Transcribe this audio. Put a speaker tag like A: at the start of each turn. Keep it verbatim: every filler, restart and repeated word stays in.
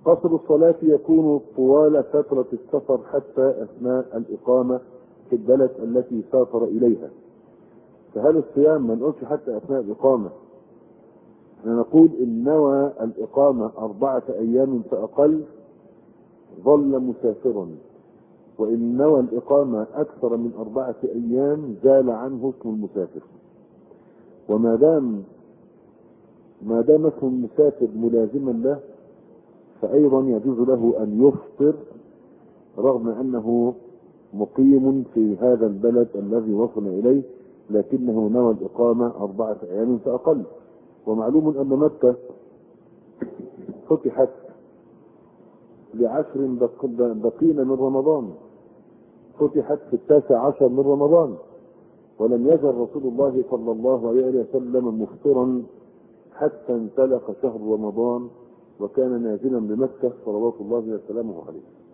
A: قصر الصلاة يكون طوال فترة السفر حتى أثناء الإقامة في البلد التي سافر إليها. فهل الصيام ما نقولش حتى أثناء الإقامة؟ نقول إن نوى الإقامة أربعة أيام فأقل ظل مسافرا، وإن نوى الإقامة أكثر من أربعة أيام زال عنه اسم المسافر. وما دام ما دام اسم المسافر ملازما له فأيضا يجوز له أن يفطر رغم أنه مقيم في هذا البلد الذي وصل إليه، لكنه نوى الإقامة أربعة أيام فأقل. ومعلوم أن مكة فتحت لعشر بقين من رمضان، فتحت في التاسع عشر من رمضان، ولم يزل رسول الله صلى الله عليه وسلم مفطرا حتى انسلخ شهر رمضان، وكان نازلا بمكة صلوات الله وسلامه عليه.